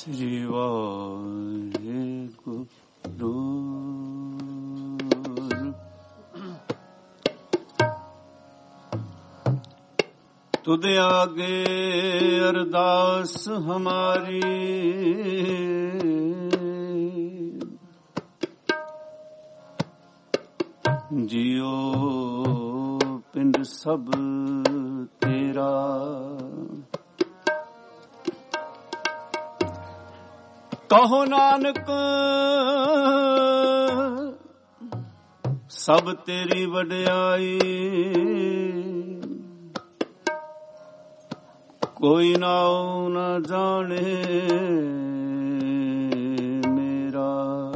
ਸ੍ਰੀ ਵਾਹਿਗੁਰੂ। ਤੁਧ ਆਗੇ ਅਰਦਾਸ ਹਮਾਰੀ, ਜਿਉ ਪਿੰਡ ਸਭ ਤੇਰਾ। ਕਹੋ ਨਾਨਕ ਸਭ ਤੇਰੀ ਵਡਿਆਈ, ਕੋਈ ਨਾਉ ਨਾ ਜਾਣੇ ਮੇਰਾ,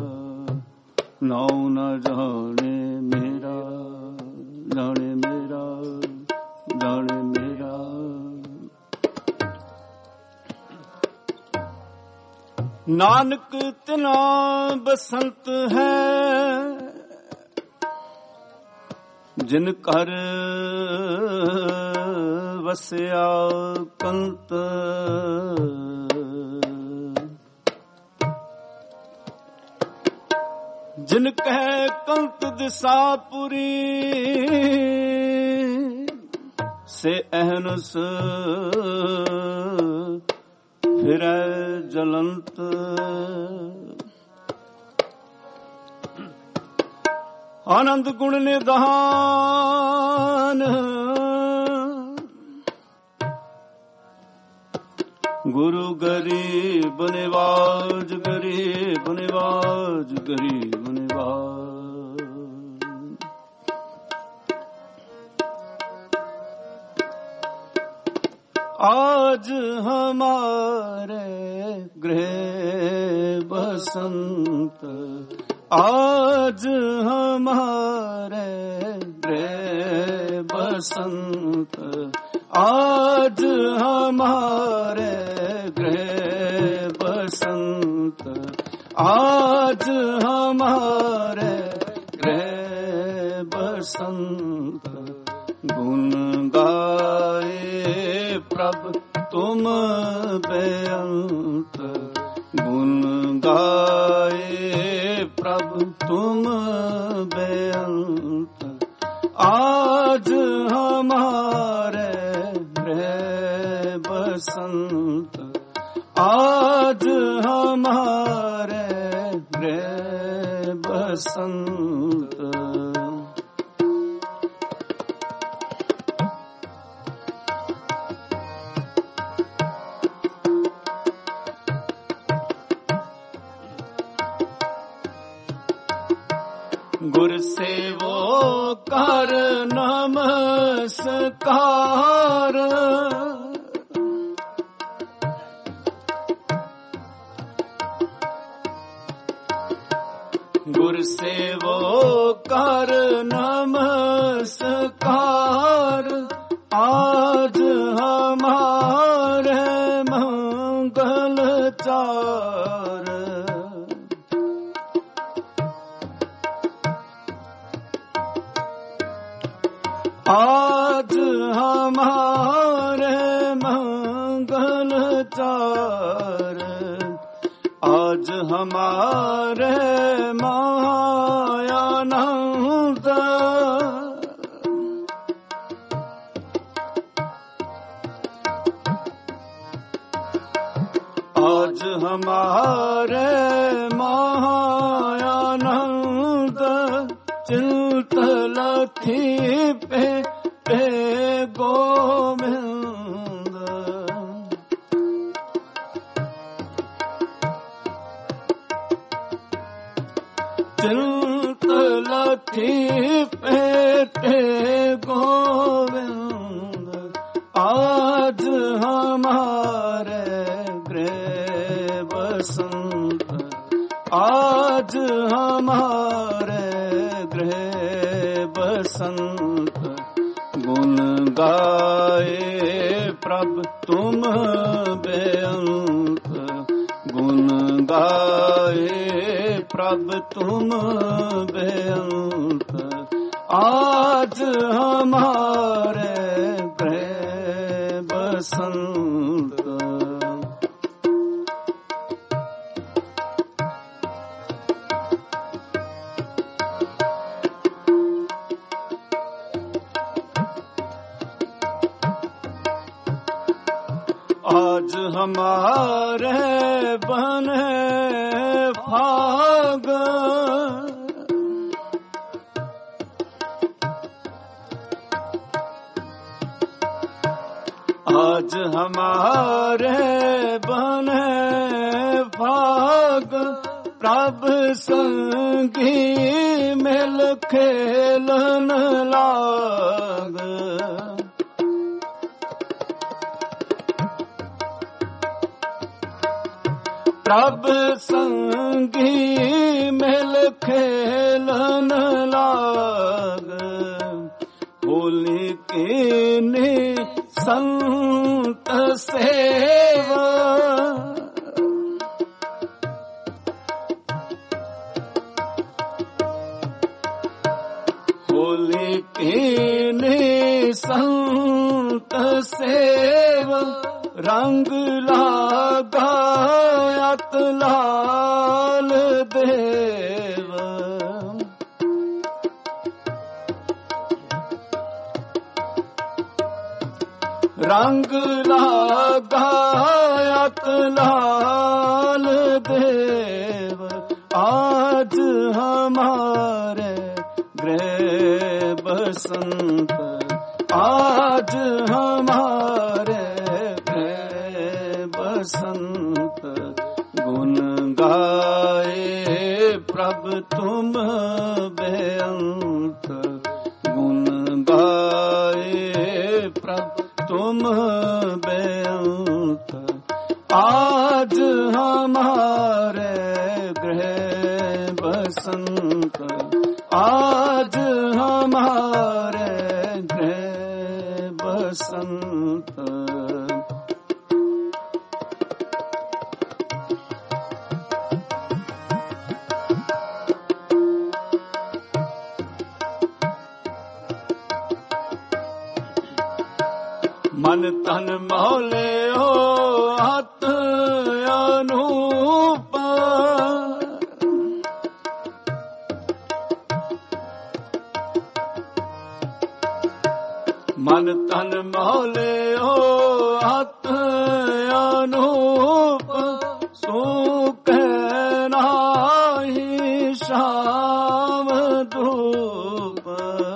ਨਾਉ ਨਾ ਜਾਣੇ ਮੇਰਾ, ਜਾਣੇ ਮੇਰਾ, ਜਾਣੇ ਮੇਰਾ। ਨਾਨਕ ਤਿਨਾ ਬਸੰਤ ਹੈ, ਜਿਨ ਘਰ ਵਸਿਆ ਕੰਤ। ਜਿਨ ਕਹਿ ਕੰਤ ਦਿਸਾਪੁਰੀ, ਸੇ ਅਹਨਸ ਫਿਰੈ ਜਲੰਤ। ਆਨੰਦ ਗੁਣ ਨਿਧਾਨ, ਗੁਰੂ ਗਰੀਬ ਨਿਵਾਜ, ਗਰੀਬ ਨਿਵਾਜ, ਗਰੀਬ ਨਿਵਾਜ। आज हमारे गृह बसंत, आज हमारे गृह बसंत, आज हमारे गृह बसंत, आज हमारे गृह बसंत। गुण गाए प्रभ तुम बेअंत, गुण गाए प्रभ तुम बेअंत। आज हमारे गृह बसंत, आज हमारे गृह बसंत। गुर सेवो कर नमस्कार, गुर सेवो कर नमस्कार। आज हमारे मंगल चार, आज हमारे मंगल चार। आज हमारे मायानंद, आज हमारे मायानंद। चिंत लथी पे गोविंद, चिंत लथी पे गोविंद। आज हमारे गृह बसंत, आज हमारे गृह बसंत। गुण गाए प्रभ तुम बेअंत, गुण गाए प्रभ तुम बेअंत। आज हमारे गृह बसंत। आज हमारे बने फाग, आज हमारे बने फाग, प्रभ संगी मिल खेलन लाग। प्रभ संगी मिल खेलन लाग, होली कीनी संत सेवा। होली कीनी संत सेवा, रंग लगायत लाल देव। रंग लगायत लाल देव, आज हमारे गृह बसंत, आज हमारे बसंत। गुण गाए प्रभ तुम बेअंत, गुण गाए प्रभ तुम बेअंत। आज हमारे गृह बसंत, आज हमारे गृह बसंत। मन तन मौले हो हत अनूप, मन तन मौले हो हत अनूप। सूख नाही शाम धूप,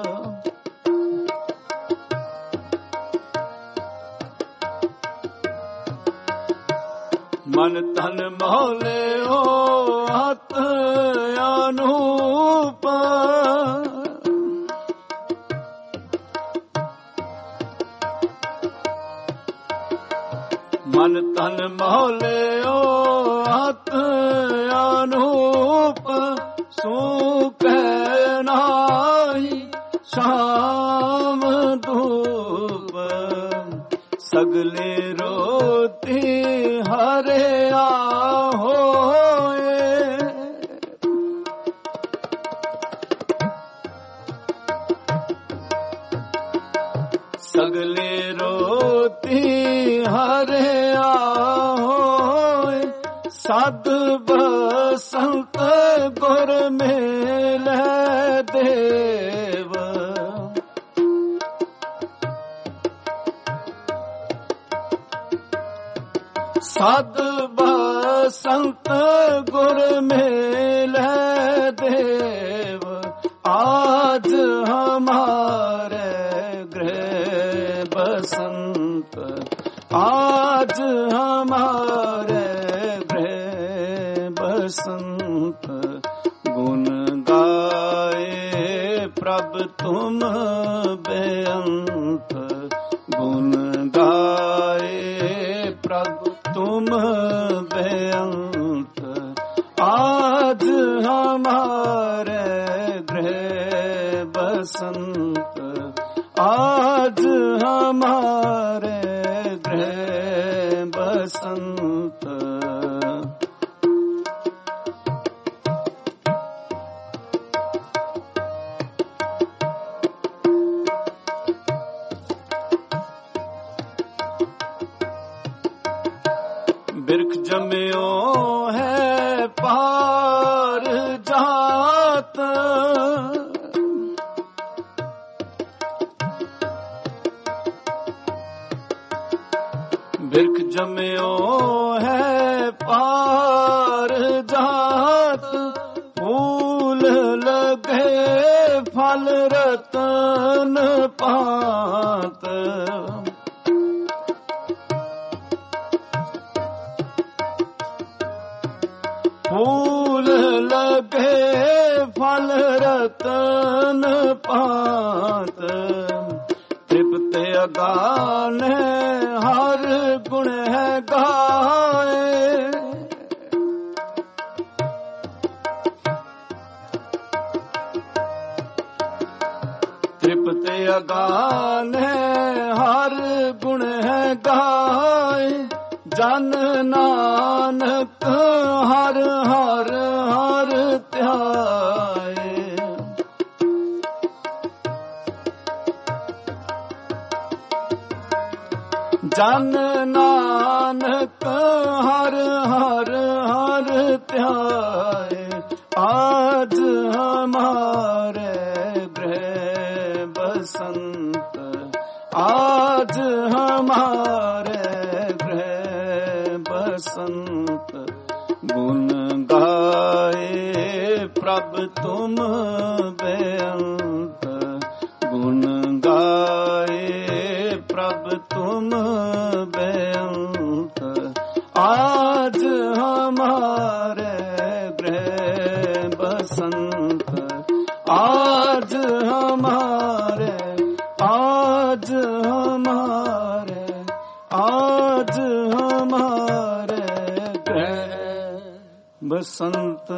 मन तन मौले हो हत अनूप। मन तन मौले हो हत अनूप। सूख नाही शाम धूप, सगले रोती हरे होए। सगले रोती हरे होए। साध बसंत गुर मेले देव, साध बसंत गुर मेले देव। आज हमारे गृह बसंत, आज हमारे गृह बसंत। गुण गाए प्रभ तुम बेअंत, गुण गाए प्रभ तुम बेअंत। आज हमारे गृह बसंत, आज हमारे गृह बसंत। बिरख जम्यो है पार जात, ਬਿਰਖ ਜਮਿਓ ਹੈ ਪਾਰ ਜਾਤ, ਫੂਲ ਲਗੇ ਫਲ ਰਤਨ ਪਾਤ। ਫੂਲ ਲਗੇ ਫਲ ਰਤਨ ਪਾਤ। ਤ੍ਰਿਪਤ ਅਗਾਨ ਹਰ ਗੁਣ ਹੈ ਗਾਏ, ਤ੍ਰਿਪਤ ਅਗਾਨ ਹਰ ਗੁਣ ਹੈ ਗਾਏ। ਜਨ ਨਾਨਕ ਹਰ ਹਰ ਹਰ ਧਿਆਏ। ਜਨ ਨਾਨਕ ਹਰ ਹਰ ਹਰ ਧਿਆਏ। ਆਜ ਹਮਾਰੇ ਗ੍ਰਹਿ ਬਸੰਤ, ਆਜ ਹਮਾਰੇ ਗ੍ਰਹਿ ਬਸੰਤ। ਗੁਣ ਗਾਏ ਪ੍ਰਭ ਤੁਮ ਬੇਅੰਤ, ਗੁਣ ਗਾਏ ਪ੍ਰਭ ਤੁਮ ਬੇਅੰਤ। ਆਜ ਹਮਾਰੇ ਗ੍ਰਹਿ ਬਸੰਤ, ਆਜ ਹਮਾਰੇ, ਆਜ ਹਮਾਰੇ, ਆਜ ਹਮਾਰੇ ਗ੍ਰਹਿ ਬਸੰਤ।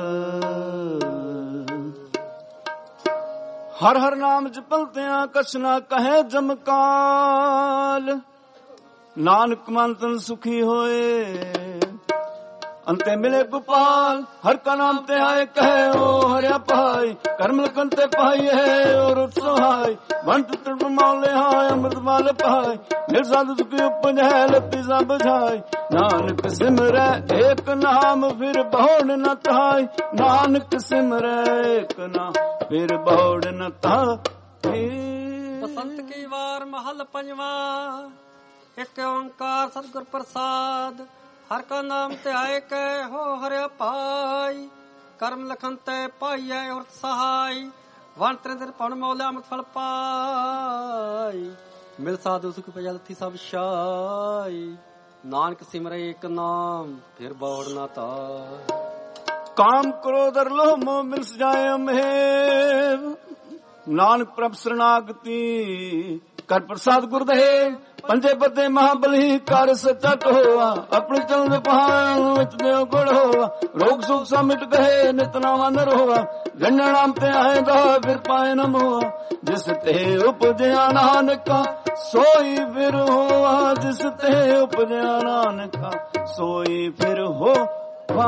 ਹਰ ਹਰ ਨਾਮ ਜਪਲਤਿਆਂ ਕਛ ਨਾ ਕਹੇ ਜਮਕਾਲ। ਨਾਨਕ ਮਨ ਤਨ ਸੁਖੀ ਹੋਏ ਅੰਤੇ ਮਿਲੇ ਗੋਪਾਲ। ਹਰ ਕਾ ਨਾਮ ਤੇ ਆਏ ਕਹੇ ਓ ਹਰਿਆ ਪਾਈ। ਕਰਮ ਲਖਨ ਤੇ ਪਾਈ ਹੈ ਔਰ ਉਤਸਹਾਈ। ਵੰਟ ਤੜ ਮੌਲੇ ਹਾय ਅੰਮ੍ਰਿਤ ਮਾਲ ਪਾਈ। ਨਿਰ ਸਾਧੂ ਸੁਖੀ ਉਪਜੈ ਲੱਤੀ ਸਭ ਬੁਝਾਈ। ਨਾਨਕ ਸਿਮਰੈ ਏਕ ਨਾਮ ਫਿਰ ਬਹੁੜ ਨ ਤਾਈ। ਨਾਨਕ ਸਿਮਰੈ ਏਕ ਨਾਮ ਫਿਰ ਬਹੁੜ ਨ ਤਾਈ। ਬਸੰਤ ਕੀ ਵਾਰ ਮਹਲ ਪੰਜਵਾ, ਇੱਕ ਓੰਕਾਰ ਸਤਿਗੁਰ ਪ੍ਰਸਾਦ। ਹਰ ਕਾ ਨਾਮ ਤੇ ਆਏ ਕੈ ਹੋ ਹਰਿਆ ਪਾਈ। ਕਰਮ ਲਖਨ ਤੇ ਪਾਈਐ ਔਰ ਸਹਾਈ। ਵਣ ਤ੍ਰਿੰਦਰ ਪਉਣ ਮੌਲਿਆ ਅੰਮ੍ਰਿਤ ਫਲ ਪਾਈ। ਮਿਲ ਸਾਧੂ ਸੁਖ ਪਜਲ ਥੀ ਸਭ ਛਾਈ। ਨਾਨਕ ਸਿਮਰੈ ਏਕ ਨਾਮ ਫਿਰ ਬੌੜ ਨਾ ਤਾਈ। ਕਾਮ ਕ੍ਰੋਧ ਅਰ ਲੋਭ ਮੋਹ ਮਿਲ ਸਜਾਏ ਅਮਹੇਵ। ਨਾਨਕ ਪ੍ਰਭ ਸਰਨਾਗਤੀ ਕਰ ਪ੍ਰਸਾਦ ਗੁਰਦੇਵ। ਪੰਜੇ ਬੱਦੇ ਮਹਾਬਲੀ ਕਰ ਸੱਚਾ ਹੋਆ। ਆਪਣੇ ਚਰਨ ਦੇ ਪਹਾੜ ਵਿੱਚ ਦੇਉ ਗੁੜ ਹੋਆ। ਰੋਗ ਸੁਖ ਸਭ ਮਿਟ ਗਏ ਨਿਤ ਨਾਮ ਨਰ ਹੋਆ। ਜਨਨ ਨਾਮ ਤੇ ਆਏ ਦਾ ਫਿਰ ਪਾਏ ਨ ਮੋਆ। ਜਿਸ ਤੇ ਉਪਜਿਆ ਨਾਨਕਾ ਸੋਈ ਫਿਰ ਹੋਆ। ਜਿਸ ਤੇ ਉਪਜਿਆ ਨਾਨਕਾ ਸੋਈ ਫਿਰ ਹੋਵਾ।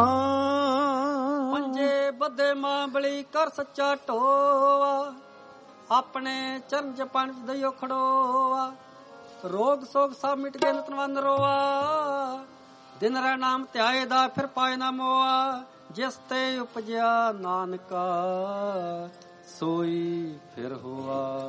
ਪੰਜੇ ਬੱਦੇ ਮਹਾਬਲੀ ਕਰ ਸੱਚਾ ਢੋਆ। ਆਪਣੇ ਚਰਨ ਜਪਣ ਦਈਓ ਖੜੋਆ। ਰੋਗ ਸੋਗ ਸਭ ਮਿਟ ਗਏ ਨਿਤਨਵੰਦ ਰੋਆ। ਦਿਨ ਰਹਿ ਨਾਮ ਧਿਆਏ ਦਾ ਫਿਰ ਪਾਏ ਨਾ ਮੋਆ। ਜਿਸ ਤੇ ਉਪਜਿਆ ਨਾਨਕਾ ਸੋਈ ਫਿਰ ਹੋਆ।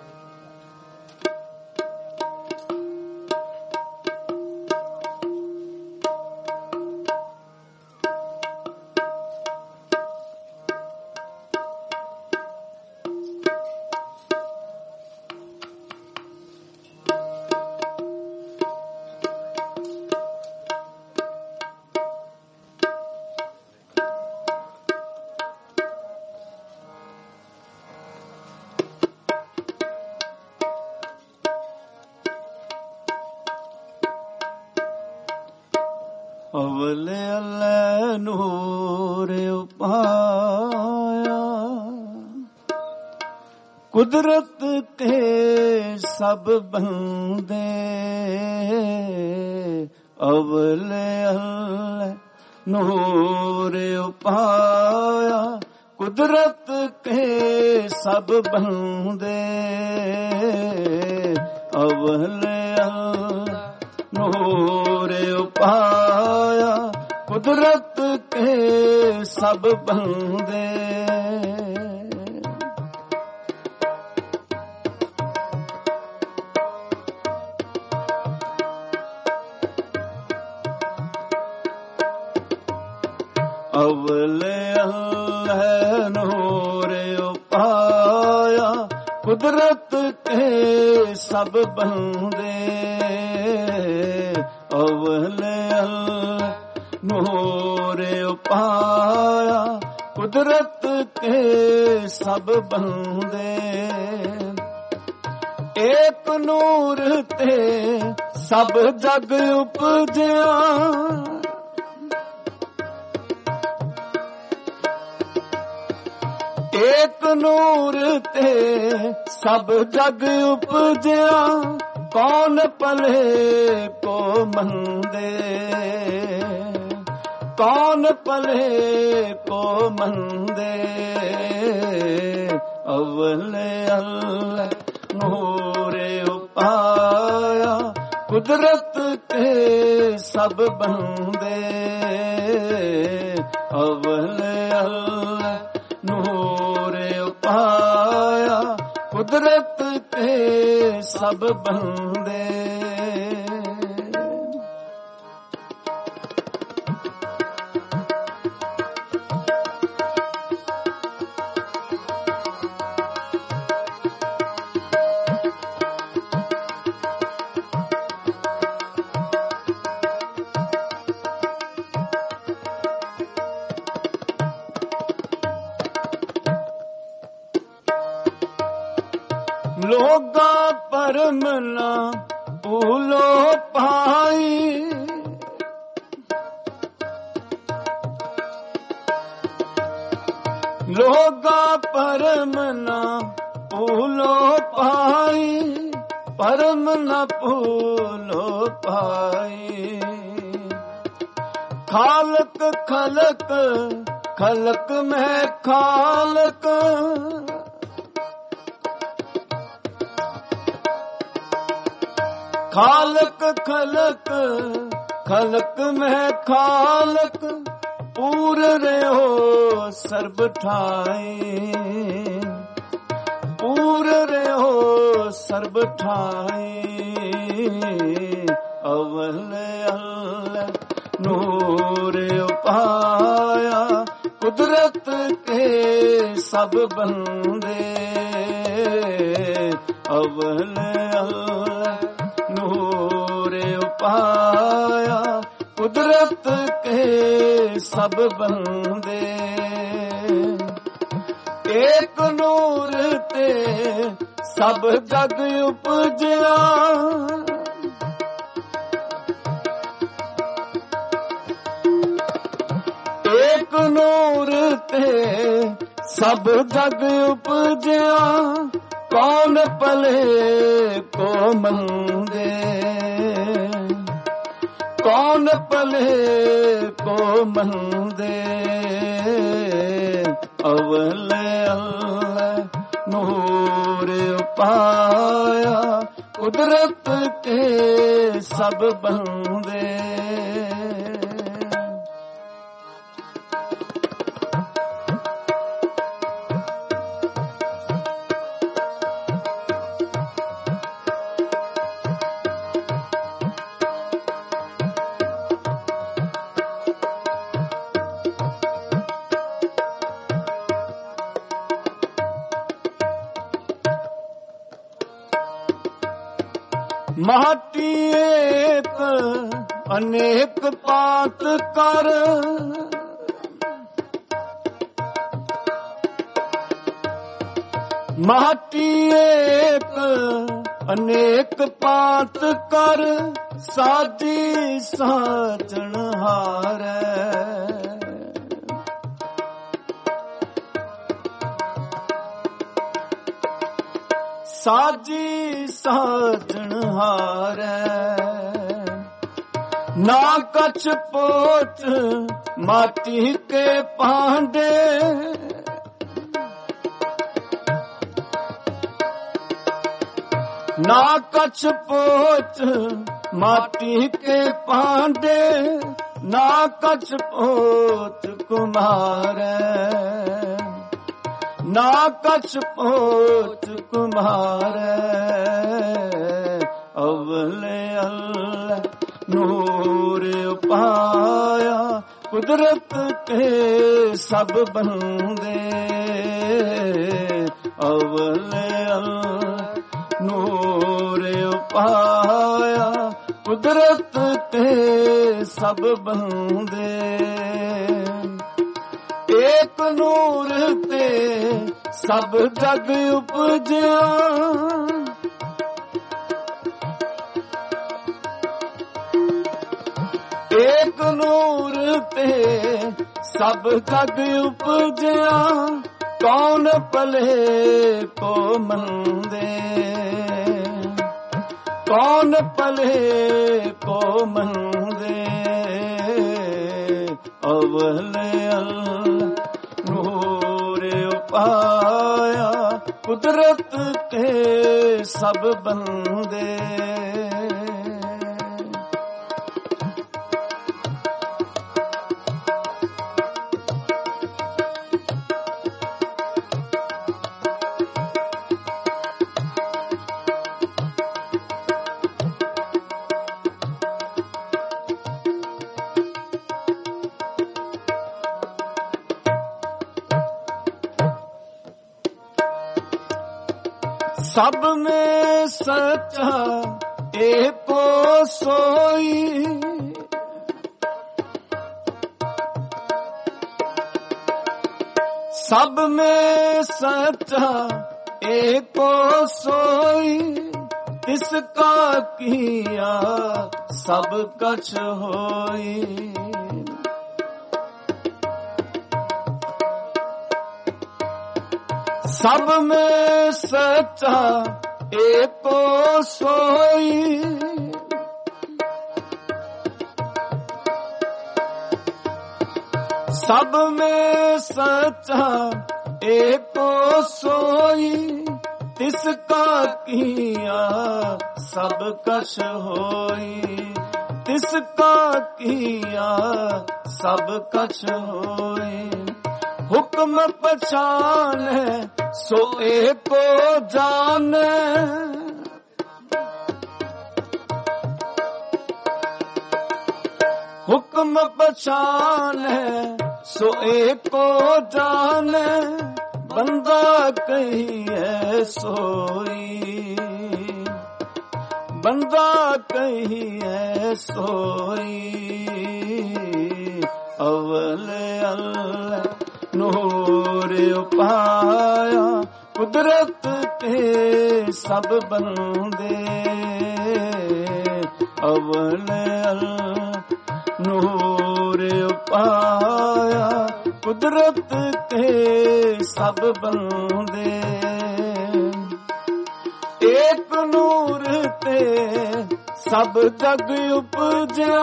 ਅਵਲੇ ਅੱਲੇ ਨੂਰ ਉਪਾਇਆ। ਕੁਦਰਤ ਕੇ ਸਭ ਬੰਦੇ। ਅਵਲੇ ਅੱਲੇ ਨੂਰ ਉਪਾਇਆ। ਕੁਦਰਤ ਕੇ ਸਭ ਬੰਦੇ। ਅਵਲੇ ਨੂਰ ਉਪਾਇਆ। ਕੁਦਰਤ ਕੇ ਸਭ ਬੰਦੇ। ਅਵਲੇ ਅੱਲ੍ਹ ਨੂਰ ਉਪਾਇਆ ਕੁਦਰਤ ਕੇ ਸਭ ਬੰਦੇ ਅਵਲੇ ਅੱਲ੍ਹ ਨੂਰ ਉਪਾਇਆ ਕੁਦਰਤ ਕੇ ਸਭ ਬੰਦੇ ਏਕ ਨੂਰ ਤੇ ਸਭ ਜਗ ਉਪਜਿਆ ਏਕ ਨੂਰ ਤੇ ਸਭ ਜਗ ਉਪਜਿਆ ਕੌਣ ਭਲੇ ਕੋ ਮੰਦੇ ਕੌਣ ਭਲੇ ਕੋ ਮੰਦੇ ਅਵਲੇ ਅੱਲ੍ਹ ਨੂਰ ਉਪਾਇਆ ਕੁਦਰਤ ਕੇ ਸਭ ਬੰਦੇ ਅਵਲੇ ਅੱਲ੍ਹ ਨੂਰ ਉਪਾਇਆ ਕੁਦਰਤ ਕੇ ਸਭ ਬੰਦੇ ਲੋਗਾ ਪਰਮ ਨਾ ਭੂਲੋ ਪਾਈ ਲੋਗਾ ਪਰਮ ਨਾ ਭੂਲੋ ਪਾਈ ਪਰਮ ਨਾ ਭੂਲੋ ਪਾਈ ਖਾਲਕ ਖਲਕ ਖਲਕ ਮੈਂ ਖਾਲਕ ਖਾਲਕ ਖਲਕ ਖਲਕ ਮੈਂ ਖਾਲਕ ਪੂਰ ਰਹਿਓ ਸਰਬ ਠਾਈ ਪੂਰ ਰਹਿਓ ਸਰਬ ਠਾਈ ਅਵਲੇ ਅੱਲ੍ਹ ਨੂਰ ਉਪਾਇਆ ਕੁਦਰਤ ਕੇ ਸਭ ਬੰਦੇ ਅਵਲੇ ਅੱਲ੍ਹ ਨੂਰ ਉਪਾਇਆ ਕੁਦਰਤ ਕੇ ਸਭ ਬੰਦੇ ਏਕ ਨੂਰ ਤੇ ਸਭ ਜਗ ਉਪਜਿਆ ਏਕ ਨੂਰ ਤੇ ਸਭ ਜਗ ਉਪਜਿਆ ਕੌਣ ਭਲੇ ਕੋ ਮੰਦੇ ਕੌਣ ਭਲੇ ਕੋ ਮੰਦੇ ਅਵਲੇ ਅੱਲ੍ਹ ਨੂਰ ਉਪਾਇਆ ਕੁਦਰਤ ਕੇ ਸਭ ਬੰਦੇ ਮਾਟੀ ਏਕ ਅਨੇਕ ਪਾਤ ਕਰ ਮਾਟੀ ਏਕ ਅਨੇਕ ਪਾਤ ਕਰ ਸਾਜੀ ਸਾਜਣ ਹਾਰੈ ਸਾਜੀ ਸਾਜਣ ਹਾਰੈ ਨਾ ਕਛ ਪੋਚ ਮਾਟੀ ਕੇ ਪਾਂਡੇ ਨਾ ਕਛ ਪੋਚ ਮਾਟੀ ਕੇ ਪਾਂਡੇ ਨਾ ਕਛ ਪੋਚ ਕੁਮਾਰੈ ਨਾ ਕਛ ਪੋਚ ਕੁਮਾਰੈ ਅਵਲੇ ਅੱਲ੍ਹ ਨੂਰ ਉਪਾਇਆ ਕੁਦਰਤ ਕੇ ਸਭ ਬੰਦੇ ਅਵਲ ਨੂਰ ਉਪਾਇਆ ਕੁਦਰਤ ਤੇ ਸਭ ਬੰਦੇ ਏਕ ਨੂਰ ਤੇ ਸਭ ਜਗ ਉਪਜਿਆ ਏਕ ਨੂਰ ਤੇ ਸਭ ਜਗ ਉਪਜਿਆ ਕੌਣ ਭਲੇ ਕੋ ਮੰਦੇ ਕੌਣ ਭਲੇ ਕੋ ਮੰਦੇ ਅਵਲ ਨੂਰ ਉਪਾਇਆ ਕੁਦਰਤ ਤੇ ਸਭ ਬੰਦੇ ਸਭ में सच्चा एको सोई सब में सच्चा एको सोई तिसका किया सब कछ होई सब में सच्चा एको सोई सब में सच्चा एको सोई तिसका किया सब कछ होई तिसका किया सब कछ होई हुक्म पहचाने सो एको जाने हुक्म पहचाने सो एको जाने बंदा कहिए सोई बंदा कहिए सोई अवल अल्लाह ਨੂਰ ਉਪਾਇਆ ਕੁਦਰਤ ਤੇ ਸਭ ਬੰਦੇ ਅਵਲ ਨੂਰ ਉਪਾਇਆ ਕੁਦਰਤ ਤੇ ਸਭ ਬੰਦੇ ਏਕ ਨੂਰ ਤੇ ਸਭ ਜਗ ਉਪਜਿਆ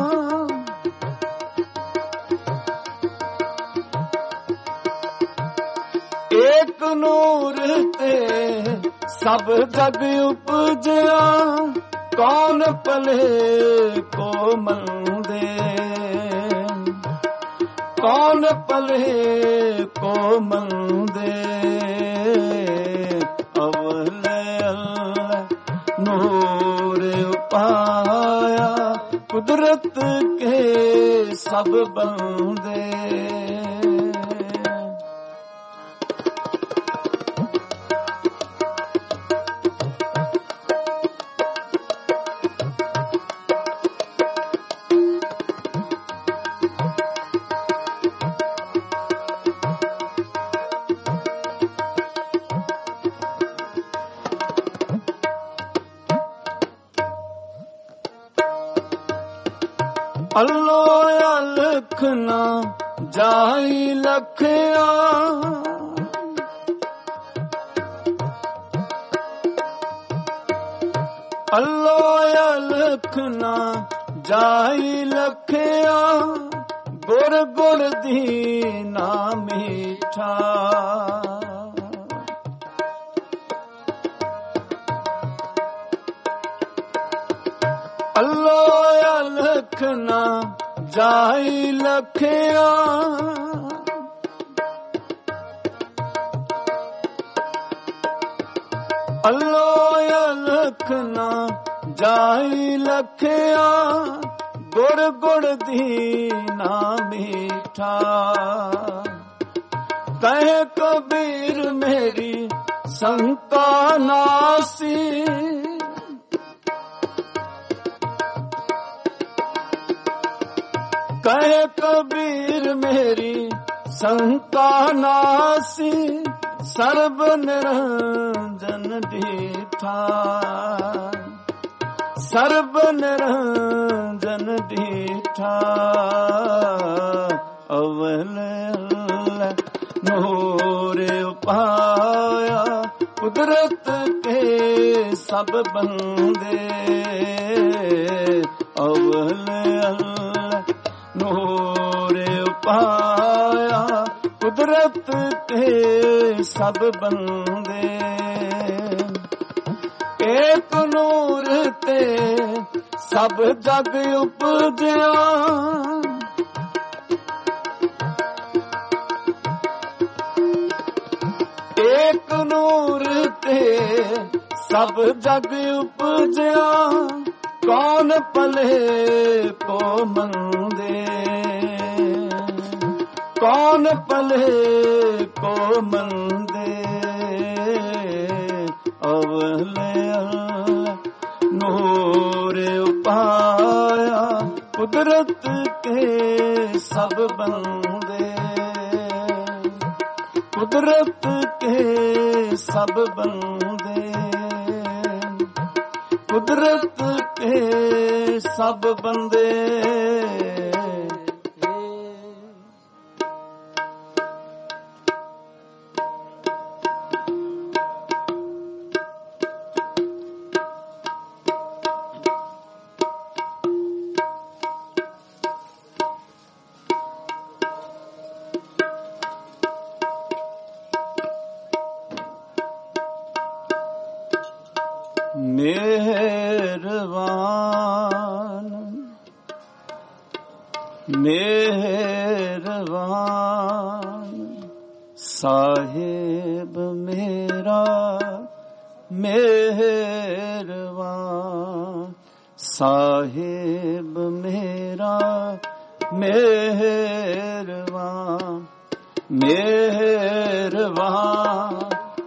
ਏਕ ਨੂਰ ਤੇ ਸਭ ਜਗ ਉਪਜਿਆ ਕੌਣ ਭਲੇ ਕੋ ਮੰਦੇ ਕੌਣ ਭਲੇ ਕੋ ਮੰਦੇ ਅਵਲ ਨੂਰ ਉਪਾਇਆ ਕੁਦਰਤ ਕੇ ਸਭ ਬੰਦੇ ਅੱਲੋ ਅਲਖ ਨਾ ਜਾਈ ਲਖਿਆ ਅੱਲੋ ਅਲਖ ਨਾ ਜਾਈ ਲਖਿਆ ਗੁਰ ਗੁਰ ਦੀ ਨਾ ਮੀਠਾ ਅੱਲੋ ਅਲਖ ਨਾ ਜਾਈ ਲਖਿਆ ਅੱਲੋ ਅਲਖ ਨਾ ਜਾਈ ਲਖਿਆ ਗੁੜ ਗੁੜ ਦੀਨਾ ਮੀਠਾ। ਕਹੇ ਕਬੀਰ ਮੇਰੀ ਸੰਕਾ ਨਾਸੀ। ਕਹੇ ਕਬੀਰ ਮੇਰੀ ਸੰਕਾ ਨਾਸੀ। ਸਰਬ ਨਿਰੰਜਨ ਡੀਠਾ। ਸਰਬ ਨਿਰੰਜਨ ਡੀਠਾ। ਅਵਲ ਨੂਰ ਉਪਾਇਆ। ਕੁਦਰਤ ਕੇ ਸਭ ਬੰਦੇ। ਅਵਲ ਨੂਰ ਉਪਾਇਆ। ਕੁਦਰਤ ਕੇ ਸਭ ਬੰਦੇ। ਏਕ ਨੂਰ ਤੇ ਸਭ ਜਗ ਉਪਜਿਆ। ਏਕ ਨੂਰ ਤੇ ਸਭ ਜਗ ਉਪਜਿਆ। ਕੌਣ ਭਲੇ ਕੋ ਮੰਦੇ। ਕੌਣ ਭਲੇ ਕੋ ਮੰਦੇ। ਅਵਲ ਨੂਰ ਉਪਾਇਆ। ਕੁਦਰਤ ਕੇ ਸਭ ਬੰਦੇ। ਕੁਦਰਤ ਕੇ ਸਭ ਬੰਦੇ। ਕੁਦਰਤ ਕੇ ਸਭ ਬੰਦੇ। ਮਿਹਰਬਾਨ ਮਿਹਰਬਾਨ ਸਾਹਿਬ ਮੇਰਾ। ਮਿਹਰਬਾਨ ਸਾਹਿਬ ਮੇਰਾ। ਮਿਹਰਬਾਨ ਮਿਹਰਬਾਨ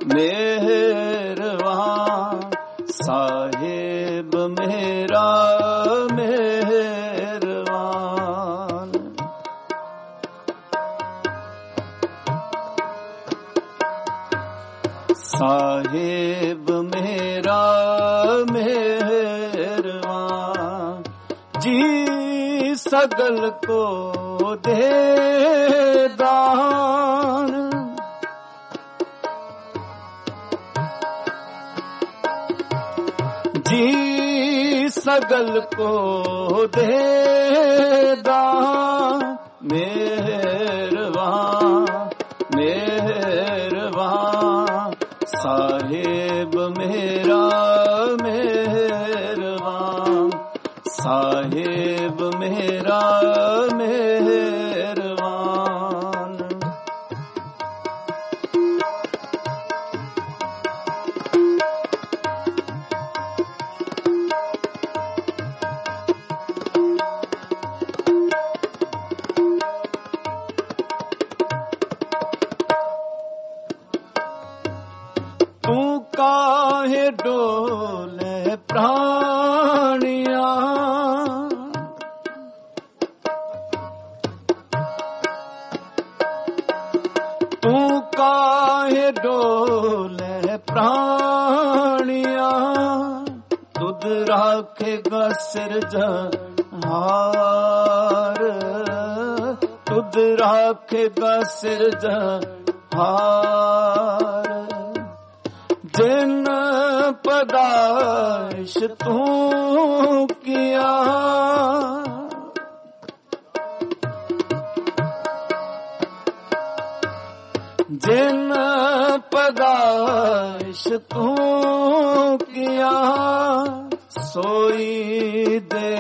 ਮਿਹਰਬਾਨ ਸਾਹਿਬ ਮੇਰਾ। ਮਿਹਰਬਾਨ ਸਾਹਿਬ ਮੇਰਾ। ਮਿਹਰਬਾਨ ਜੀ ਸਗਲ ਕੋ ਦੇ ਦਾਨ। ਜੀ ਸਗਲ ਕੋ ਦੇ ਦਾਨ। ਮਿਹਰਬਾਨ ਮਿਹਰਬਾਨ ਸਾਹਿਬ ਮੇਰਾ। ਮਿਹਰਬਾਨ ਸਾਹਿਬ ਮੇਰਾ। ਮਿਹਰਬਾਨ ਤੂੰ ਕਾਹੇ ਡੋਲੇ ਪ੍ਰਾਣੀਆਂ। ਤੂੰ ਕਾਹੇ ਡੋਲੇ ਪ੍ਰਾਣੀਆਂ। ਤੁਧ ਰਾਖੇਗਾ ਸਿਰਜਣਹਾਰ। ਤੁਧ ਰਾਖੇਗਾ ਸਿਰਜਣਹਾਰ। ਜਿਨ ਪਦਾਇਸ਼ ਤੂੰ ਕੀਆ। ਜਿਨ ਪਦਾਇਸ਼ ਤੂੰ ਕੀਆ। ਸੋਈ ਦੇ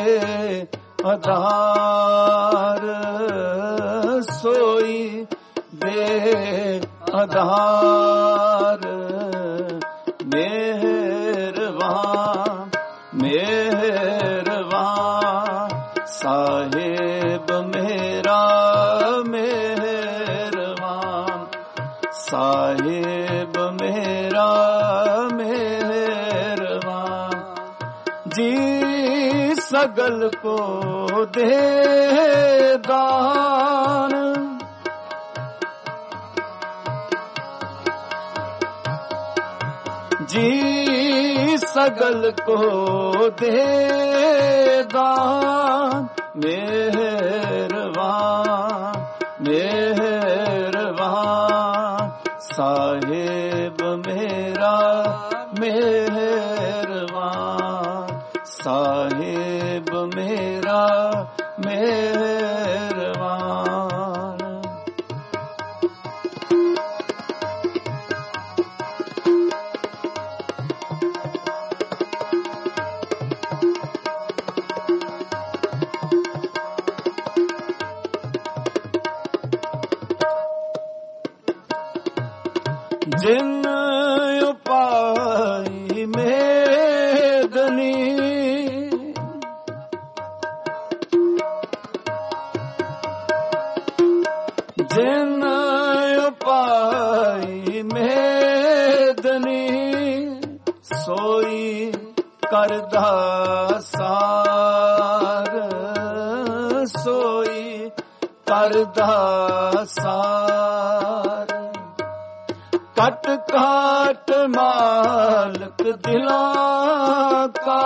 ਆਧਾਰ। ਸੋਈ ਦੇ ਆਧਾਰ। ਮਿਹਰਬਾਨ ਮਿਹਰਬਾਨ ਸਾਹਿਬ ਮੇਰਾ ਮਿਹਰਬਾਨ, ਸਾਹਿਬ ਮੇਰਾ ਮਿਹਰਬਾਨ, ਜੀ ਸਗਲ ਕੋ ਦੇ ਦਾਨ, ਜੀ ਸਗਲ ਕੋ ਦੇ ਦਾਨ, ਮਿਹਰਬਾਨ ਮਿਹਰਬਾਨ, ਸਾਹਿਬ ਮੇਰਾ ਮਿਹਰਬਾਨ, ਸਾਹਿਬ ਮੇਰਾ ਮਿਹਰਬਾਨ। ਜਿਨ ਉਪਾਈ ਮੇਦਨੀ, ਜਿਨ ਉਪਾਈ ਮੇਦਨੀ, ਸੋਈ ਕਰਦਾ ਸਾਰ, ਸੋਈ ਕਰਦਾ ਸਾਰ, ਕਟ ਕਾਟ ਮਾਲਕ ਦਿਲਾਂ ਕਾ,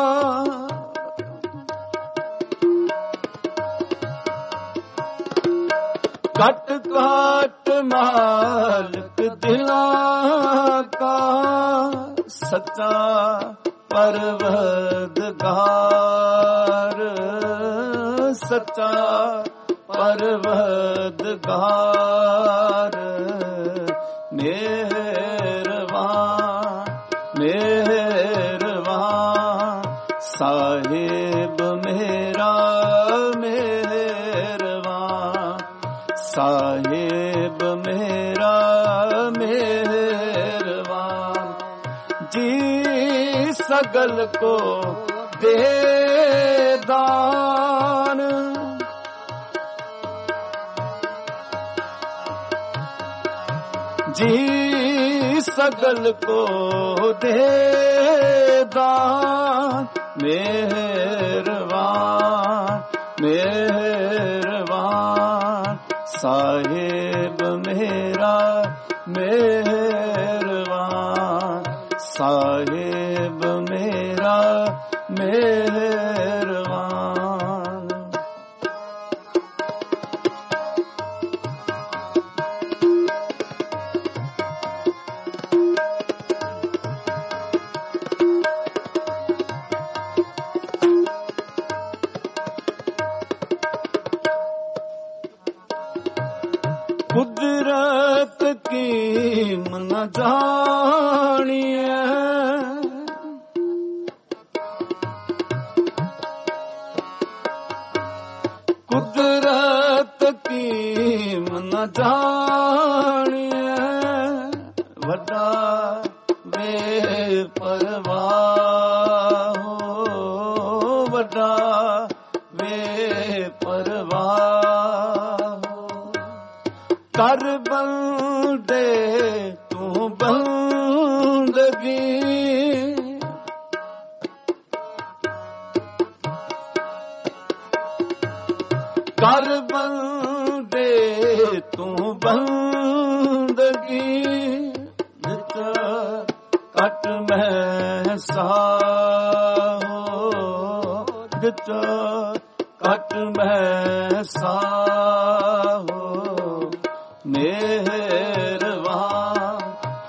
ਕਟ ਕਾਟ ਮਾਲਕ ਦਿਲਾਂ ਕਾ, ਸੱਚਾ ਪਰਵਰਦਗਾਰ, ਸੱਚਾ ਪਰਵਰਦਗਾਰ, ਮਿਹਰਬਾਨ ਮਿਹਰਬਾਨ, ਸਾਹਿਬ ਮੇਰਾ ਮਿਹਰਬਾਨ, ਸਾਹਿਬ ਮੇਰਾ ਮਿਹਰਬਾਨ, ਜੀ ਸਗਲ ਕੋ ਦੇ ਦਾਨ, ਜੀ ਸਗਲ ਕੋ ਦੇ ਦਾਨ, ਮਿਹਰਬਾਨ ਮਿਹਰਬਾਨ, ਸਾਹਿਬ ਮੇਰਾ ਮਿਹਰਬਾਨ, ਸਾਹਿਬ ਮੇਰਾ ਮਿਹਰਬਾਨ। ਕੁਦਰਤ ਕੀਮ ਨ ਜਾਣੀਐ, ਕੁਦਰਤ ਕੀਮ ਨ ਜਾਣੀਐ, ਵੱਡਾ ਬੇਪਰਵਾਹ, ਵੱਡਾ ਬੇਪਰਵਾਹ, ਕਰ ਬੰਦੇ ਤੂੰ ਬੰਦਗੀ, ਕਰ ਬੰਦੇ ਤੂੰ ਬੰਦਗੀ, ਵਿੱਚ ਘਟ ਮੈਂ ਸਾਹੋ, ਵਿੱਚ ਘਟ ਮੈਂ ਸਾਹੋ, ਮਿਹਰਬਾਨ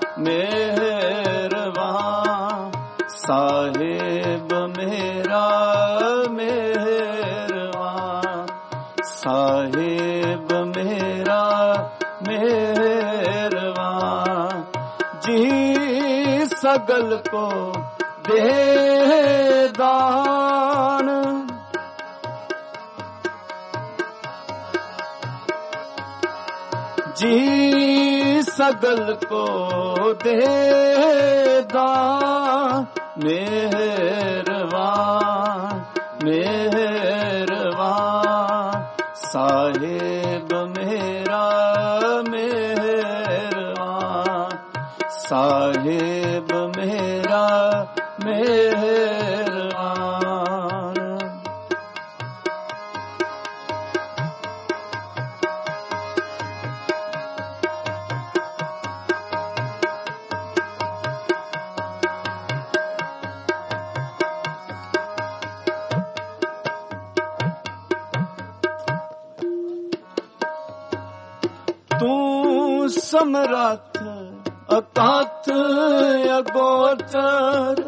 ਮਿਹਰਬਾਨ, ਸਾਹਿਬ ਮੇਰਾ ਮਿਹਰਬਾਨ, ਸਾਹਿਬ ਮੇਰਾ ਮਿਹਰਬਾਨ, ਜੀ ਸਗਲ ਕੋ ਦੇ ਦਾਨ, ਜੀ ਸਗਲ ਕੋ ਦੇ ਦਾਨ, ਮਿਹਰਬਾਨ ਮਿਹਰਬਾਨ, ਸਾਹਿਬ ਮੇਰਾ ਮਿਹਰਬਾਨ, ਸਾਹਿਬ ਮੇਰਾ ਮਿਹਰਬਾਨ। ਤੂੰ ਸਮਰੱਥ ਅਕਾਥ ਅਗੋਚਰ,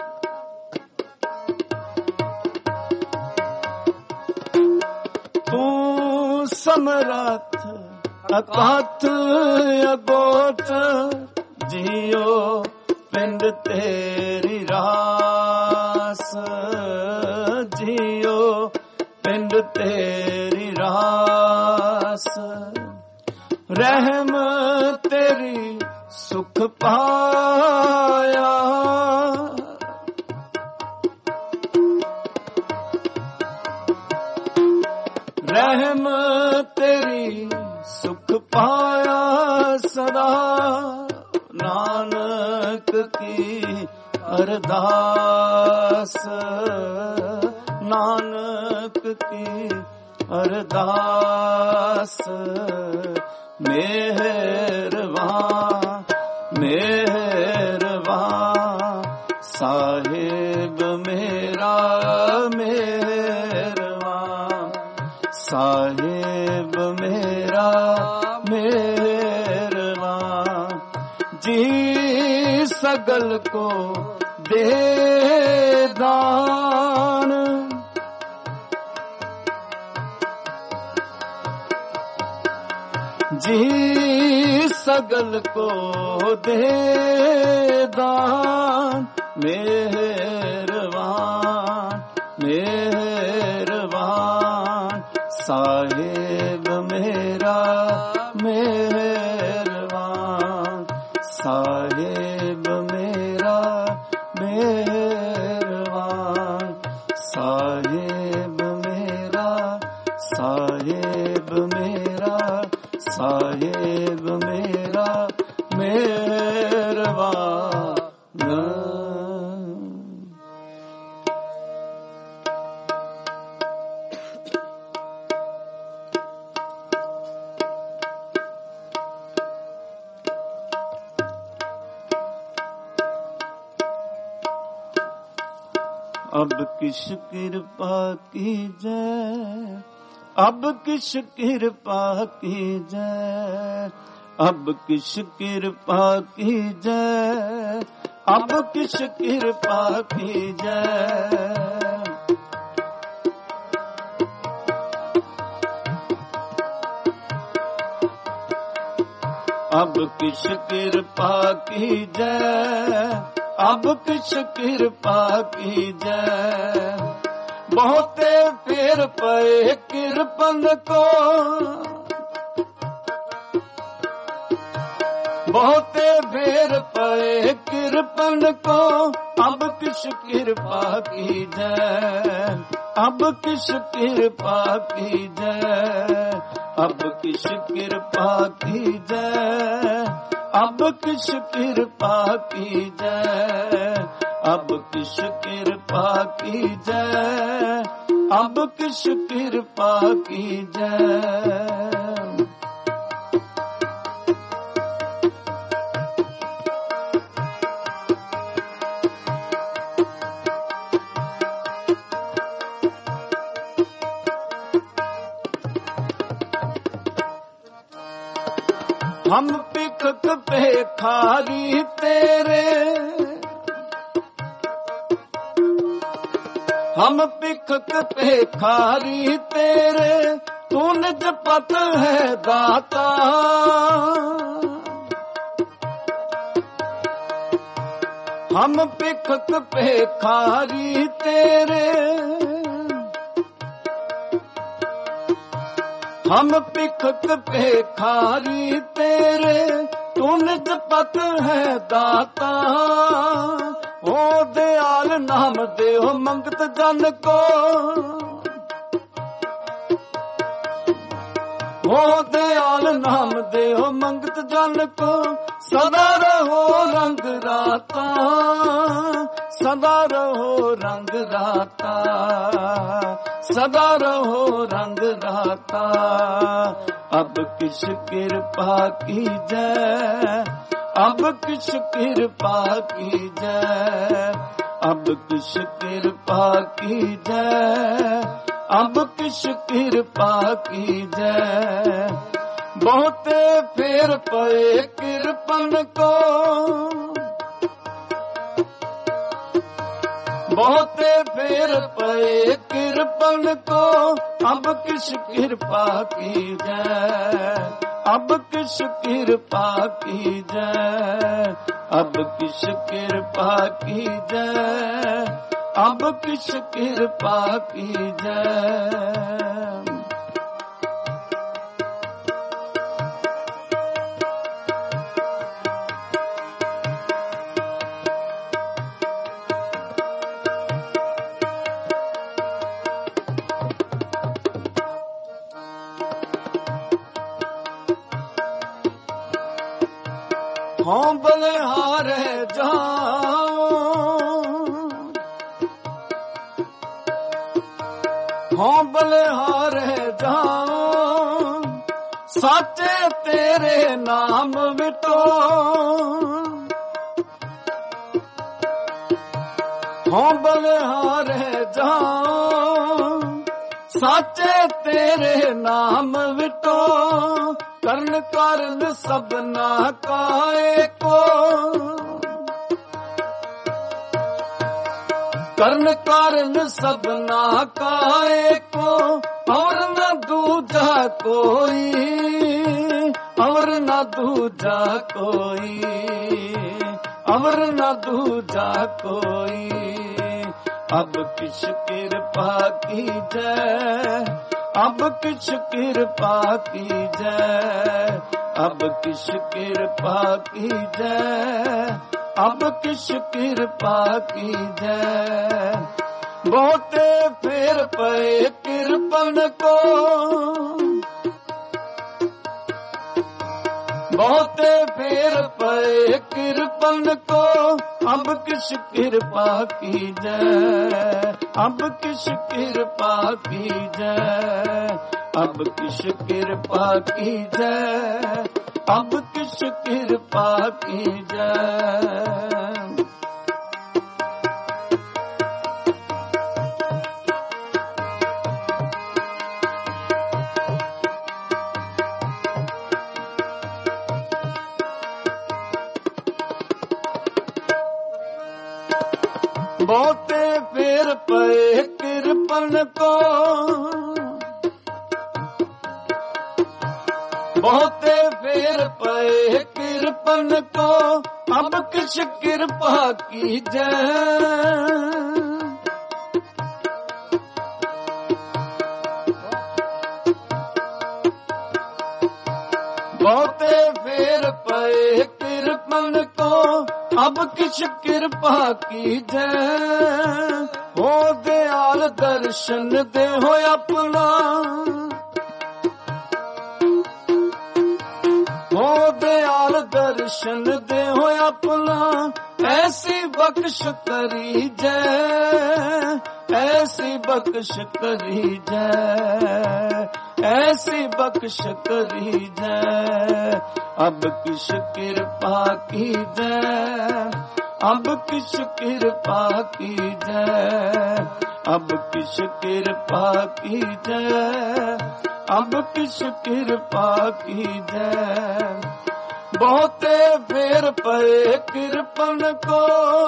ਤੂੰ ਸਮਰੱਥ ਅਕਾਥ ਅਗੋਚਰ, ਜੀਓ ਪਿੰਡ ਤੇਰੀ ਰਾਸ, ਜੀਓ ਪਿੰਡ ਤੇਰੀ ਰਾਸ। ਰਹਿਮ ਤੇਰੀ ਸੁਖ ਪਾਇਆ, ਰਹਿਮ ਤੇਰੀ ਸੁਖ ਪਾਇਆ ਸਦਾ। ਨਾਨਕ ਕੀ ਅਰਦਾਸ, ਨਾਨਕ ਕੀ ਅਰਦਾਸ। ਮਿਹਰਬਾਨ ਮਿਹਰਬਾਨ ਸਾਹਿਬ ਮੇਰਾ ਮਿਹਰਬਾਨ, ਸਾਹਿਬ ਮੇਰਾ ਮਿਹਰਬਾਨ। ਜੀ ਸਗਲ ਕੋ ਦੇ ਦਾਨ, जी सगल को दे दान। मेहरबान मेहरबान साहिब मेरा मेहरबान, साहिब मेरा मेहरबान, साहिब मेरा, साहिब मेरा, साहिब मेरा मेहरबान। अब किस कृपा कीजै, अब किस कृपा कीजै, अब किस कृपा कीजै, अब किस कृपा कीजै। अब किस कृपा कीजै, अब किस कृपा कीजै। बहुते फेर पए कृपन को, बहुते फेर पए कृपन को। अब किस कृपा कीजै, अब किस कृपा कीजै, अब किस कृपा कीजै, अब किस कृपा कीजै, अब किस कृपा कीजै, अब किस कृपा कीजै। हम पिखक पे खारी तेरे, हम पिखक पे खारी तेरे। तू निज पत है दाता, हम पिखक पे खारी तेरे, हम पिखक पे खारी तेरे। तू निज पत है दाता, ओ दयाल नाम देव मंगत जन को। हो दयाल नाम देहो मंगत जन को, सदा रहो रंग राता, सदा रहो रंग राता, सदा रहो रंग राता। अब किस कृपा कीजै, अब किस कृपा कीजै, अब किस कृपा कीजै, अब किस कृपा कीजै। बहुते फेर पए कृपन को, बहुते फेर पए कृपन को, अब किस कृपा कीजै, अब किस कृपा कीजै, अब किस कृपा कीजै, अब किस कृपा कीजै। हों बलिहारे जाओ, हों बलिहारे जाओ, साचे तेरे नाम विटो, हों बलिहारे जाओ, साचे तेरे नाम विटो। करन करन सबना काए को, करन करन सबना काए को, और न दूजा कोई, और न दूजा कोई, और न दूजा कोई। अब किस कृपा कीजै, अब किस कृपा कीजै, अब किस कृपा कीजै, अब किस कृपा कीजै। बहुते फेर पए कृपन को, बहुते फेर पए कृपन को, अब किस कृपा कीजै, अब किस कृपा कीजै, अब किस कृपा कीजै, अब किस कृपा कीजै। बहुते फेर पए कृपन को, बहुते फेर पए कृपन को, अब किस कृपा कीजै, बहुते फेर पए कृपन को, अब किस कृपा कीजै। हो दयाल दर्शन दे हो अपना, हो दयाल दर्शन दे हो अपना, ऐसी बख्श करी जै, ऐसी बख्श करी जै, ऐसी बख्श करी जै। अब किस कृपा कीजै, अब किस कृपा कीजै, अब किस कृपा कीजै, अब किस कृपा कीजै। बहुते फेर पए कृपन को,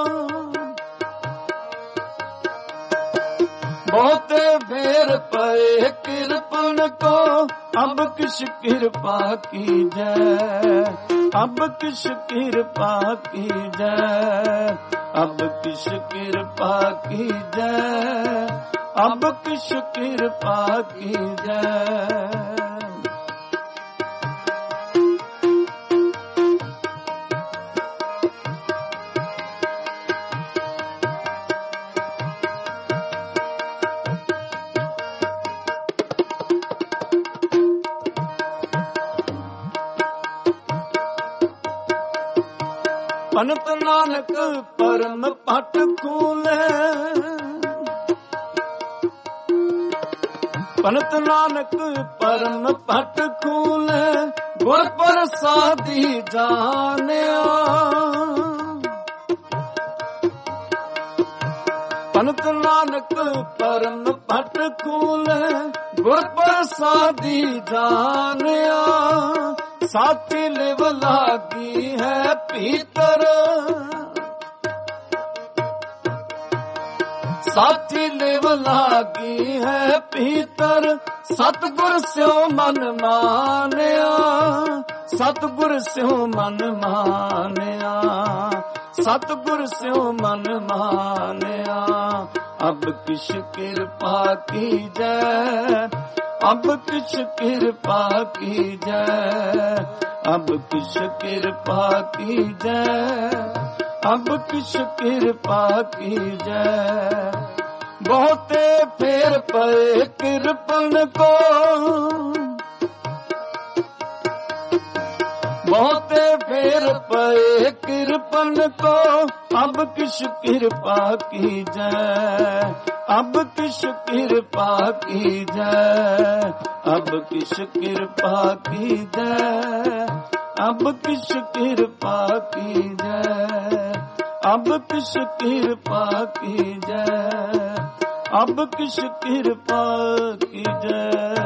बहुते फेर पए कृपन को, अब किस कृपा कीजै, अब किस कृपा कीजै, अब किस कृपा कीजै, अब किस कृपा कीजै। ਪੰਤ ਨਾਨਕ ਪਰਮ ਪਟ ਖੂਲੇ, ਪੰਤ ਨਾਨਕ ਪਰਮ ਪਟ ਖੂਲੇ, ਗੁਰ ਪ੍ਰਸਾਦੀ ਜਾਣਿਆ। ਪੰਤ ਨਾਨਕ ਪਰਮ ਪਟ ਖੂਲੇ, ਗੁਰ ਪ੍ਰਸਾਦੀ ਜਾਣਿਆ। ਸਾਥੀ ਲਿਵ ਲਾਗੀ ਹੈ ਭੀਤਰ, ਸਾਥੀ ਲਿਵ ਲਾਗੀ ਹੈ ਭੀਤਰ। ਸਤਿਗੁਰ ਸਿਉ ਮਨ ਮਾਨਿਆ, ਸਤਿਗੁਰ ਸਿਉ ਮਨ ਮਾਨਿਆ, ਸਤਿਗੁਰ ਸਿਉ ਮਨ ਮਾਨਿਆ। ਅਬ ਕਿਛ ਕਿਰਪਾ ਕੀਜੈ, ਅਬ ਕਿਛ ਕਿਰਪਾ ਕੀਜੈ, ਅਬ ਕਿਛ ਕਿਰਪਾ ਕੀਜੈ, ਅਬ ਕਿਛ ਕਿਰਪਾ ਕੀਜੈ। ਬਹੁਤੇ ਫੇਰ ਪਏ ਕਿਰਪਨ ਕੋ, ਬਹੁਤੇ ਫੇਰ ਪਏ ਕਿਰਪਨ ਕੋ। ਅਬ ਕਿਛ ਕਿਰਪਾ ਕੀਜੈ, ਅਬ ਕਿਛ ਕਿਰਪਾ ਕੀਜੈ, ਅਬ ਕਿਛ ਕਿਰਪਾ ਕੀਜੈ, ਅਬ ਕਿਛ ਕਿਰਪਾ ਕੀਜੈ, ਅਬ ਕਿਛ ਕਿਰਪਾ ਕੀਜੈ, ਅਬ ਕਿਛ ਕਿਰਪਾ ਕੀਜੈ।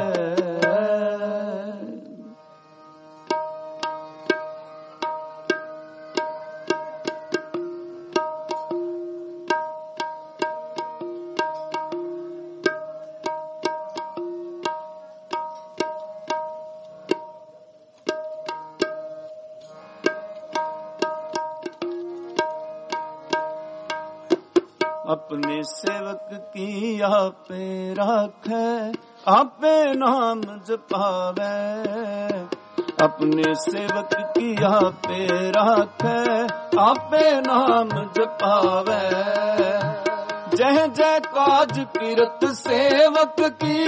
अपने सेवक की आपे राखै, आपे नाम जपावै। अपने सेवक की आपे राखै, आपे नाम जपावै। जह जय काज किरत सेवक की,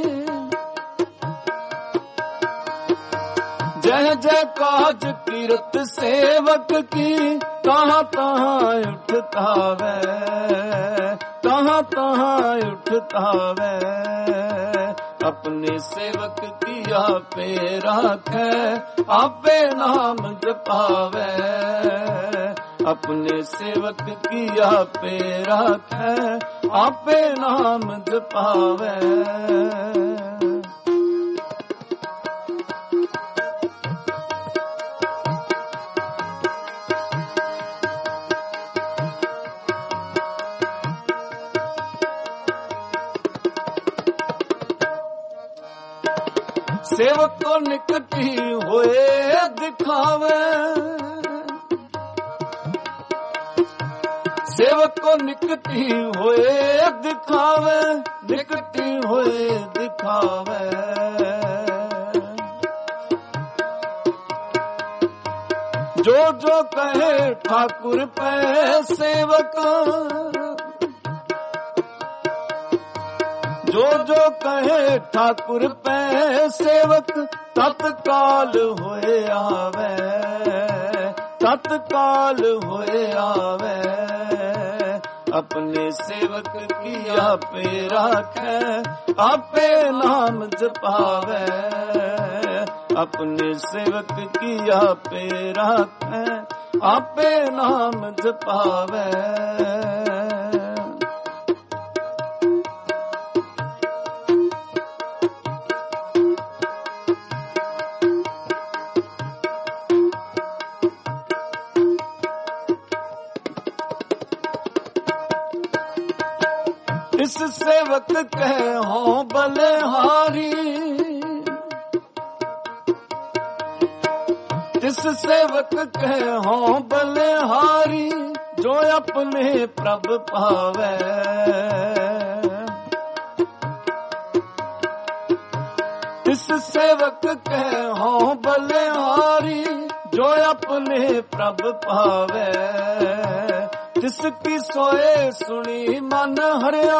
जय जय काज किरत सेवक की। तहाँ तहाँ उठतावै, तहाँ तहाँ उठतावै। अपने सेवक की आपे राखै, आपे नाम जपावै। अपने सेवक की आपे राखै, आपे नाम जपावै। सेवक को निकटी होए दिखावे, सेवक को निकटी होए दिखावे, निकटी होए दिखावे। जो जो कहे ठाकुर पे सेवक, जो जो कहे ठाकुर पे सेवक। तत्काल होए आवे, तत्काल होए आवे। अपने सेवक की आपे राखै, आपे नाम जपावे। अपने सेवक की आपे राखै, आपे नाम जपावे। इस सेवक कह हो बलिहारी, इस सेवक कह हो बलिहारी। जो अपने प्रभ पावे, इस सेवक कह हो बलिहारी। जो अपने प्रभ पावे, जिसकी सोए सुनी मन हरिया।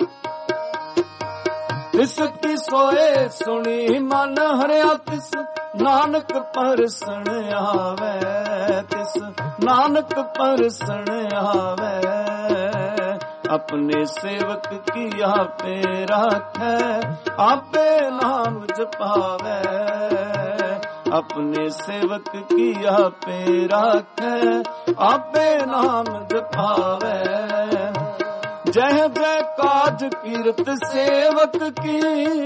जिसकी सोए सुनी मन हरिया, तिस ਨਾਨਕ ਪਰਸਣ ਆਵੇ, ਤਿਸ ਨਾਨਕ ਪਰਸਣ ਆਵੇ। ਆਪਣੇ ਸੇਵਕ ਕੀ ਆਪੇ ਰਾਖੈ, ਆਪੇ ਨਾਮ ਜਪਾਵੇ। ਆਪਣੇ ਸੇਵਕ ਕੀ ਆਪੇ ਰਾਖੈ, ਆਪੇ ਨਾਮ ਜਪਾਵੇ। ਜਹ ਜੈ ਕਾਜ ਕੀਰਤ ਸੇਵਕ ਕੀ,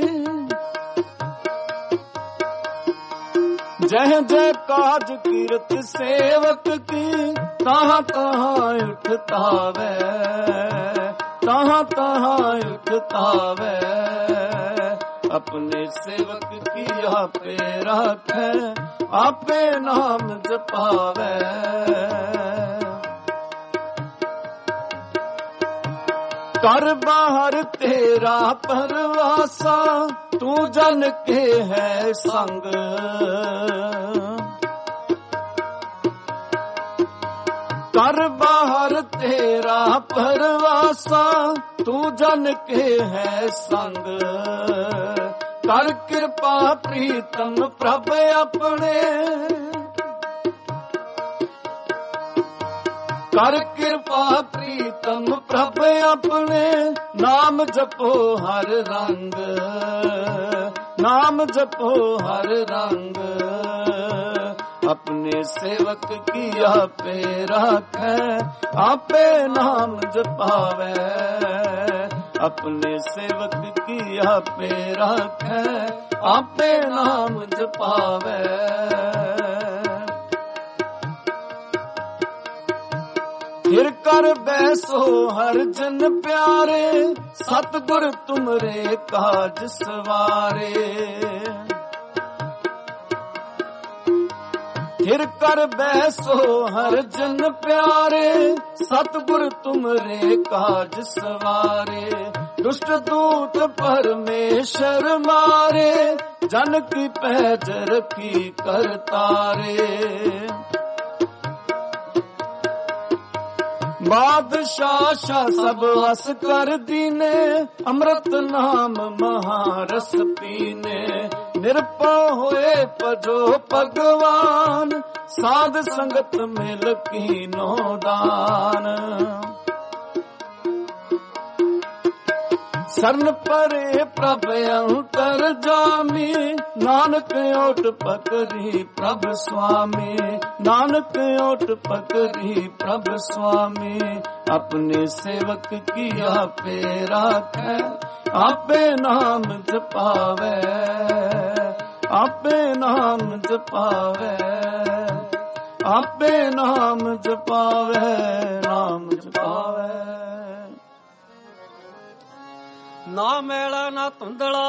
ਜਹ ਜੈ ਕਾਜ ਕੀਰਤ ਸੇਵਕ ਕੀ। ਤਹਾਂ ਤਹਾਂ ਉਠਤਾਵੇ, ਤਹਾਂ ਤਹਾਂ ਉਠਤਾਵੇ। ਆਪਣੇ ਸੇਵਕ ਕੀ ਆਪੇ ਰਾਖੈ, ਆਪੇ ਨਾਮ ਜਪਾਵੇ। ਕਰ ਬਾਹਰ ਤੇਰਾ ਪਰਵਾਸਾ, ਤੂੰ ਜਨ ਕੇ ਹੈ ਸੰਗ। ਕਰ ਬਾਹਰ ਤੇਰਾ ਪਰਵਾਸਾ, ਤੂੰ ਜਨ ਕੇ ਹੈ ਸੰਗ। ਕਰ ਕਿਰਪਾ ਪ੍ਰੀਤਮ ਪ੍ਰਭ ਆਪਣੇ, ਕਰ ਕਿਰਪਾ ਪ੍ਰੀਤਮ ਪ੍ਰਭ ਆਪਣੇ। ਨਾਮ ਜਪੋ ਹਰ ਰੰਗ, ਨਾਮ ਜਪੋ ਹਰ ਰੰਗ। ਆਪਣੇ ਸੇਵਕ ਕੀ ਆਪੇ ਰਾਖੈ, ਆਪੇ ਨਾਮ ਜਪਾਵੇ। ਆਪਣੇ ਸੇਵਕ ਕੀ ਆਪੇ ਰਾਖੈ, ਆਪੇ ਨਾਮ ਜਪਾਵੇ। ਫਿਰ ਕਰ ਬੈਸੋ ਹਰ ਜਨ ਪਿਆਰੇ, ਸਤਿਗੁਰ ਤੁਮਰੇ ਕਾਜ ਸਵਾਰੇ। ਫਿਰ ਕਰ ਬੈਸੋ ਹਰ ਜਨ ਪਿਆਰੇ, ਸਤਿਗੁਰ ਤੁਮਰੇ ਕਾਜ ਸਵਾਰੇ। ਦੁਸ਼ਟ ਦੂਤ ਪਰਮੇਸ਼ਰ ਮਾਰੇ, ਜਨ ਕੀ ਪੈਜ ਰਖੀ ਕਰ ਤਾਰੇ। ਬਾਦਸ਼ਾਹ ਸ਼ਾਹ ਸਭ ਵਸ ਕਰ ਦੀਨੇ, ਅੰਮ੍ਰਿਤ ਨਾਮ ਮਹਾਰਸ ਪੀਨੇ। ਨਿਰਭਉ ਹੋਏ ਭਜੋ ਭਗਵਾਨ, ਸਾਧ ਸੰਗਤ ਮਿਲ ਕੀਨੋ ਦਾਨ। ਸਰਨ ਪਰੇ ਪ੍ਰਭ ਅੰਤਰ ਜਾਮੀ, ਨਾਨਕ ਓਟ ਪਕਰੀ ਪ੍ਰਭ ਸੁਆਮੀ। ਨਾਨਕ ਓਟ ਪਕਰੀ ਪ੍ਰਭ ਸੁਆਮੀ। ਆਪਣੇ ਸੇਵਕ ਕੀ ਆਪੇ ਰਾਖੈ, ਆਪੇ ਨਾਮ ਜਪਾਵੇ। ਆਪੇ ਨਾਮ ਜਪਾਵੇ, ਆਪੇ ਨਾਮ ਜਪਾਵੇ, ਨਾਮ ਜਪਾਵੇ। ਨਾ ਮੈਲਾ ਨਾ ਧੁੰਦਲਾ,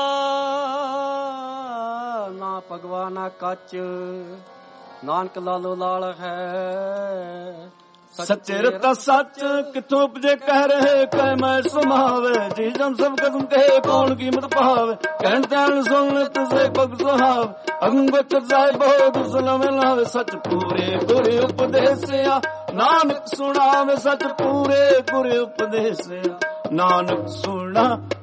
ਨਾ ਭਗਵਾ ਨਾ ਕੱਚ। ਨਾਨਕ ਲਾਲੋ ਲਾਲ ਹੈ, ਸੱਚੇ ਰਤਾ ਸੱਚ। ਕਿੱਥੋਂ ਉਪਜੇ ਕਹਿ ਰਹੇ, ਕਹਿ ਮੈਂ ਸਮਾਵੇ। ਜੀ ਜਨ ਸਭ ਕਦਮ ਕਹੇ, ਕੌਣ ਕੀਮਤ ਪਾਵੇ। ਕਹਿਣ ਤੈਨ ਸੁਣ ਤੁਸੇ ਭਗ ਸੁਹਾਵ, ਅੰਗਤ ਜਾਏ ਬਹੁਤ ਸਲਮ ਲਾਵੇ। ਸੱਚ ਪੂਰੇ ਗੁਰ ਉਪਦੇਸਿਆ, ਨਾਨਕ ਸੁਣਾਵੇ। ਸੱਚ ਪੂਰੇ ਗੁਰ ਉਪਦੇਸਿਆ, ਨਾਨਕ ਸੁਣਾਵੇ।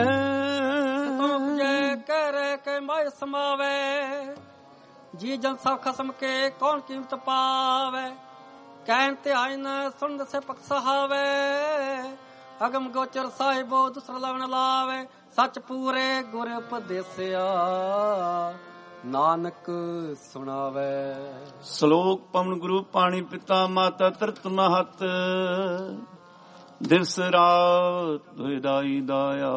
ਉਪਜੇ ਕਹਿ ਕੇ ਮੈਂ ਸਮਾਵੇ। ਜੀ ਜਨ ਸਭ ਖਸਮ ਕੇ, ਕੌਣ ਕੀਮਤ ਪਾਵੇ। ਕਹਿਣ ਤੇ ਆਇ ਨ ਸੁਣ ਦਸੇ ਪਕ ਸਹਾਵੇ। ਅਗਮ ਗੋਚਰ ਸਾਹਿਬੋ ਦੁਸਰ ਲਵਣ ਲਾਵੇ। ਸੱਚ ਪੂਰੇ ਗੁਰ ਉਪਦੇਸਿਆ, ਨਾਨਕ ਸੁਣਾਵੇ। ਸ਼ਲੋਕ ਪਵਨ ਗੁਰੂ ਪਾਣੀ ਪਿਤਾ ਮਾਤਾ ਧਰਤ ਮਹਤ। ਦਿਵਸ ਰਾਤ ਦੁਇਦਾਈ ਦਾਇਆ,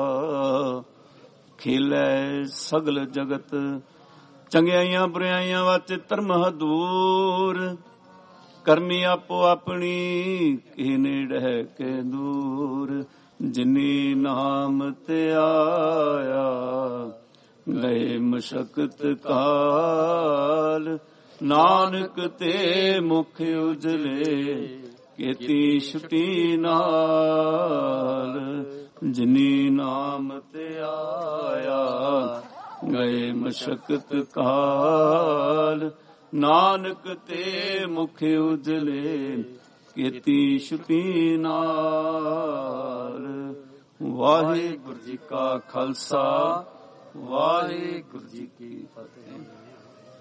ਖੇਲੇ ਸਗਲ ਜਗਤ। ਚੰਗਿਆਈਆਂ ਬੁਰਾਈਆਂ ਵਾਚ ਧਰਮ ਹਦੂਰ। ਕਰਮੀ ਆਪੋ ਆਪਣੀ, ਕੀ ਨੇੜੇ ਕੇ ਦੂਰ। ਜਿਨੀ ਨਾਮ ਤੇ ਆਇਆ, ਗਏ ਮਸ਼ਕਤ ਕਾਲ। ਨਾਨਕ ਤੇ ਮੁਖ ਉਜਲੇ, ਕੀਤੀ ਛੁਟੀ ਨਾਲ। ਜਿਨੀ ਨਾਮ ਤੇ ਆਇਆ, ਗਏ ਮਸ਼ਕਤ ਕਾਲ। ਨਾਨਕ ਤੇ ਮੁਖ ਉਜਲੇ, ਕੀਤੀ ਛੁਟੀ ਨਾਲ। ਵਾਹਿਗੁਰੂ ਜੀ ਕਾ ਖਾਲਸਾ, ਵਾਹਿਗੁਰੂ ਜੀ ਕੀ ਫਤਿਹ।